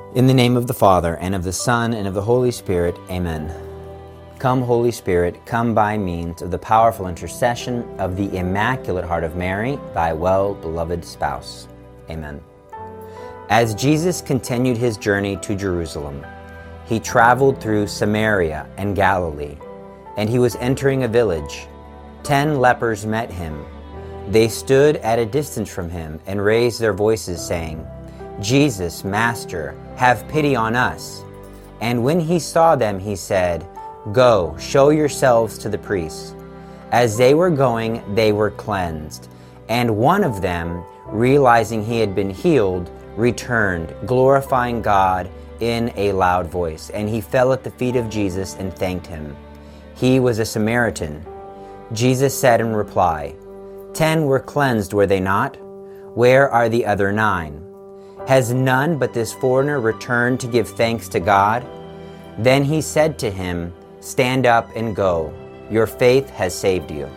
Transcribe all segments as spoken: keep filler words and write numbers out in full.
In the name of the Father, and of the Son, and of the Holy Spirit, amen. Come, Holy Spirit, come by means of the powerful intercession of the Immaculate Heart of Mary, thy well-beloved spouse. Amen. As Jesus continued his journey to Jerusalem, he traveled through Samaria and Galilee, and he was entering a village. Ten lepers met him. They stood at a distance from him and raised their voices, saying, Jesus, Master, have pity on us. And when he saw them, he said, Go, show yourselves to the priests. As they were going, they were cleansed. And one of them, realizing he had been healed, returned, glorifying God in a loud voice. And he fell at the feet of Jesus and thanked him. He was a Samaritan. Jesus said in reply, Ten were cleansed, were they not? Where are the other nine? Has none but this foreigner returned to give thanks to God? Then he said to him, Stand up and go. Your faith has saved you.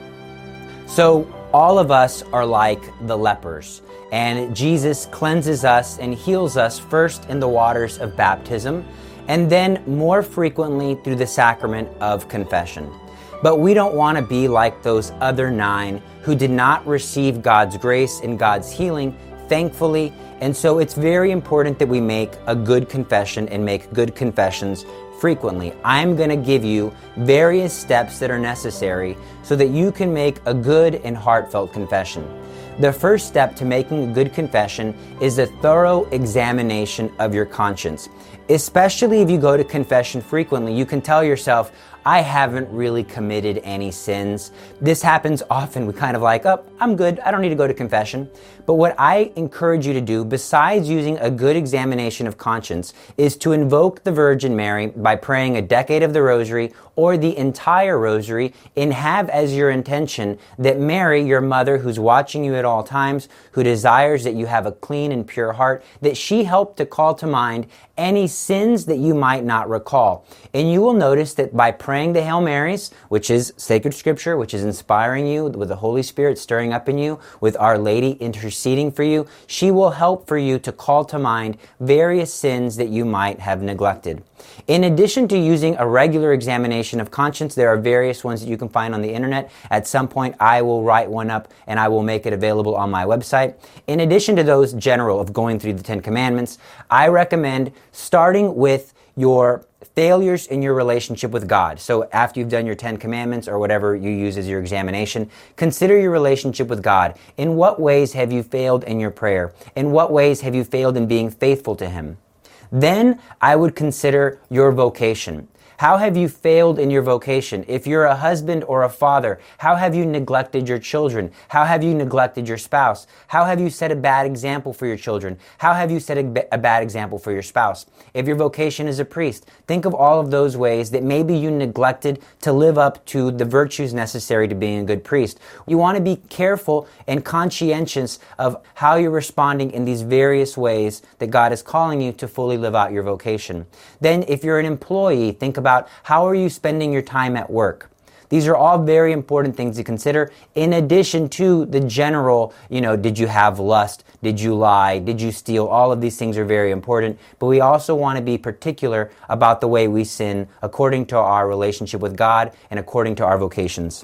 So all of us are like the lepers, and Jesus cleanses us and heals us first in the waters of baptism, and then more frequently through the sacrament of confession. But we don't want to be like those other nine who did not receive God's grace and God's healing, thankfully. And so it's very important that we make a good confession and make good confessions frequently. I'm going to give you various steps that are necessary so that you can make a good and heartfelt confession. The first step to making a good confession is a thorough examination of your conscience. Especially if you go to confession frequently, you can tell yourself, I haven't really committed any sins. This happens often. We kind of like, oh, I'm good. I don't need to go to confession. But what I encourage you to do, besides using a good examination of conscience, is to invoke the Virgin Mary by praying a decade of the Rosary or the entire Rosary, and have as your intention that Mary, your mother, who's watching you at all times, who desires that you have a clean and pure heart, that she helped to call to mind any sins that you might not recall. And you will notice that by praying the Hail Marys, which is sacred scripture, which is inspiring you, with the Holy Spirit stirring up in you, with Our Lady interceding for you, she will help for you to call to mind various sins that you might have neglected. In addition to using a regular examination of conscience, there are various ones that you can find on the internet. At some point, I will write one up and I will make it available on my website. In addition to those general of going through the Ten Commandments, I recommend starting with your failures in your relationship with God. So after you've done your Ten Commandments or whatever you use as your examination, consider your relationship with God. In what ways have you failed in your prayer? In what ways have you failed in being faithful to Him? Then I would consider your vocation. How have you failed in your vocation? If you're a husband or a father, how have you neglected your children? How have you neglected your spouse? How have you set a bad example for your children? How have you set a, b- a bad example for your spouse? If your vocation is a priest, think of all of those ways that maybe you neglected to live up to the virtues necessary to being a good priest. You want to be careful and conscientious of how you're responding in these various ways that God is calling you to fully live out your vocation. Then if you're an employee, think about how are you spending your time at work. These are all very important things to consider, in addition to the general, you know, did you have lust? Did you lie? Did you steal? All of these things are very important, but we also want to be particular about the way we sin according to our relationship with God and according to our vocations.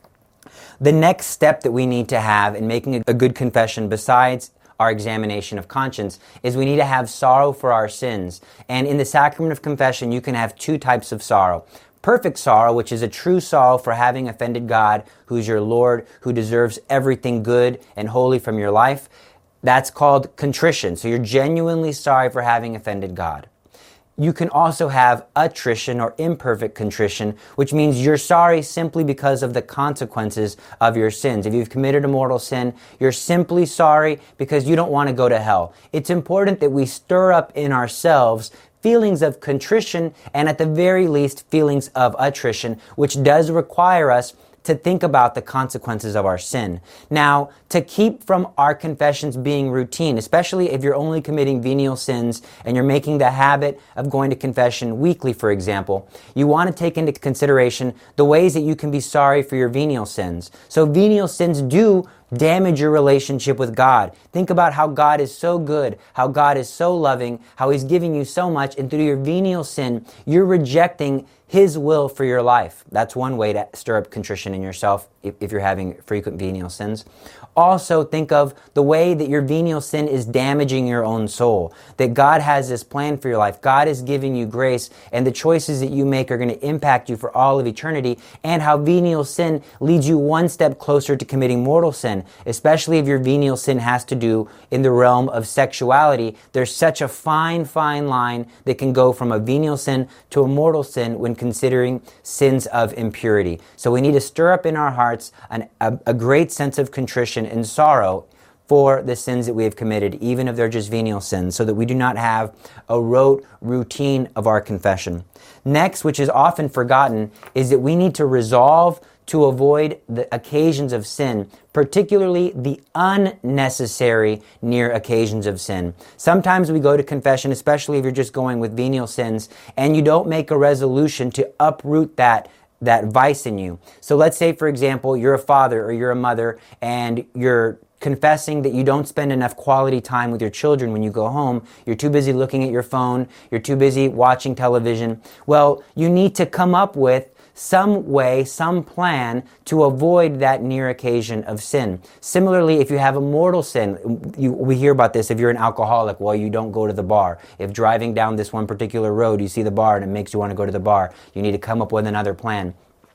The next step that we need to have in making a good confession, besides our examination of conscience, is we need to have sorrow for our sins. And in the sacrament of confession, you can have two types of sorrow. Perfect sorrow, which is a true sorrow for having offended God, who's your Lord, who deserves everything good and holy from your life. That's called contrition. So you're genuinely sorry for having offended God. You can also have attrition or imperfect contrition, which means you're sorry simply because of the consequences of your sins. If you've committed a mortal sin, you're simply sorry because you don't want to go to hell. It's important that we stir up in ourselves feelings of contrition and at the very least feelings of attrition, which does require us to think about the consequences of our sin. Now, to keep from our confessions being routine, especially if you're only committing venial sins and you're making the habit of going to confession weekly, for example, you want to take into consideration the ways that you can be sorry for your venial sins. So venial sins do damage your relationship with God. Think about how God is so good, how God is so loving, how He's giving you so much, and through your venial sin, you're rejecting His will for your life. That's one way to stir up contrition in yourself if, if you're having frequent venial sins. Also, think of the way that your venial sin is damaging your own soul. That God has this plan for your life. God is giving you grace, and the choices that you make are going to impact you for all of eternity, and how venial sin leads you one step closer to committing mortal sin, especially if your venial sin has to do in the realm of sexuality. There's such a fine, fine line that can go from a venial sin to a mortal sin when considering sins of impurity. So we need to stir up in our hearts an, a, a great sense of contrition and sorrow for the sins that we have committed, even if they're just venial sins, so that we do not have a rote routine of our confession. Next, which is often forgotten, is that we need to resolve to avoid the occasions of sin, particularly the unnecessary near occasions of sin. Sometimes we go to confession, especially if you're just going with venial sins, and you don't make a resolution to uproot that that vice in you. So let's say, for example, you're a father or you're a mother, and you're confessing that you don't spend enough quality time with your children when you go home. You're too busy looking at your phone. You're too busy watching television. Well, you need to come up with some way, some plan to avoid that near occasion of sin. Similarly, if you have a mortal sin, you, we hear about this if you're an alcoholic, well, you don't go to the bar. If driving down this one particular road, you see the bar and it makes you want to go to the bar, you need to come up with another plan.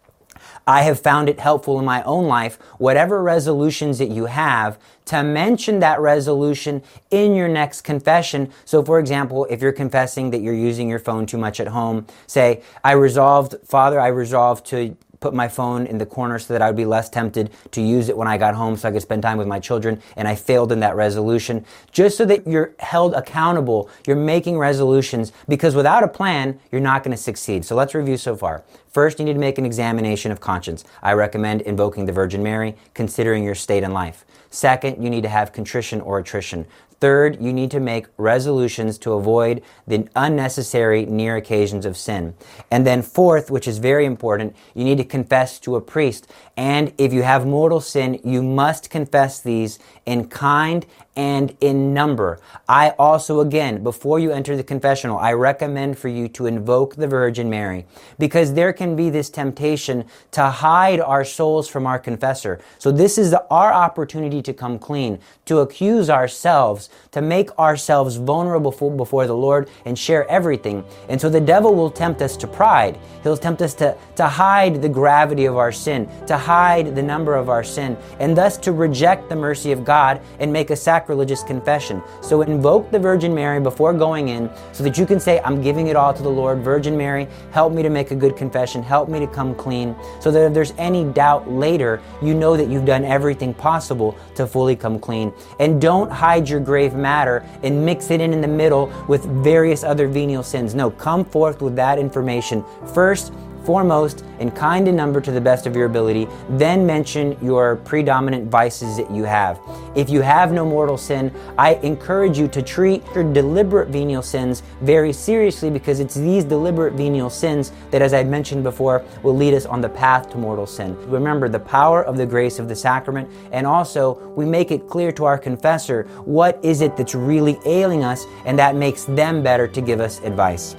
I have found it helpful in my own life, whatever resolutions that you have, to mention that resolution in your next confession. So for example, if you're confessing that you're using your phone too much at home, say, I resolved, Father, I resolved to put my phone in the corner so that I would be less tempted to use it when I got home so I could spend time with my children, and I failed in that resolution. Just so that you're held accountable, you're making resolutions, because without a plan, you're not going to succeed. So let's review so far. First, you need to make an examination of conscience. I recommend invoking the Virgin Mary, considering your state in life. Second, you need to have contrition or attrition. Third, you need to make resolutions to avoid the unnecessary near occasions of sin. And then fourth, which is very important, you need to confess to a priest. And if you have mortal sin, you must confess these in kind and in number. I also, again, before you enter the confessional, I recommend for you to invoke the Virgin Mary, because there can be this temptation to hide our souls from our confessor. So this is the, our opportunity to come clean, to accuse ourselves, to make ourselves vulnerable before, before the Lord and share everything. And so the devil will tempt us to pride. He'll tempt us to, to hide the gravity of our sin, to hide the number of our sin, and thus to reject the mercy of God and make a sacrilegious confession. So invoke the Virgin Mary before going in so that you can say, I'm giving it all to the Lord. Virgin Mary, help me to make a good confession. Help me to come clean, so that if there's any doubt later, you know that you've done everything possible to fully come clean. And don't hide your grave matter and mix it in in the middle with various other venial sins. No, come forth with that information first, foremost, in kind and number to the best of your ability. Then mention your predominant vices that you have. If you have no mortal sin, I encourage you to treat your deliberate venial sins very seriously, because it's these deliberate venial sins that, as I mentioned before, will lead us on the path to mortal sin. Remember the power of the grace of the sacrament, and also we make it clear to our confessor what is it that's really ailing us, and that makes them better to give us advice.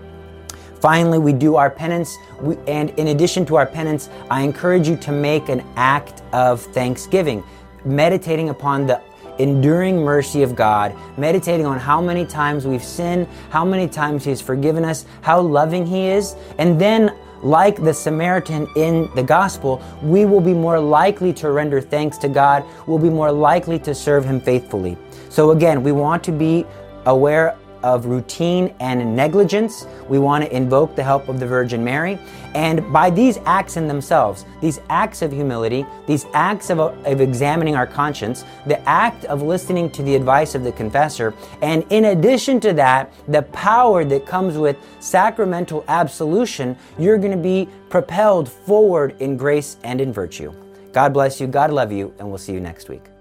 Finally, we do our penance, we, and in addition to our penance, I encourage you to make an act of thanksgiving, meditating upon the enduring mercy of God, meditating on how many times we've sinned, how many times He has forgiven us, how loving He is, and then, like the Samaritan in the Gospel, we will be more likely to render thanks to God, we'll be more likely to serve Him faithfully. So again, we want to be aware of routine and negligence. We want to invoke the help of the Virgin Mary. And by these acts in themselves, these acts of humility, these acts of, of examining our conscience, the act of listening to the advice of the confessor, and in addition to that, the power that comes with sacramental absolution, you're going to be propelled forward in grace and in virtue. God bless you, God love you, and we'll see you next week.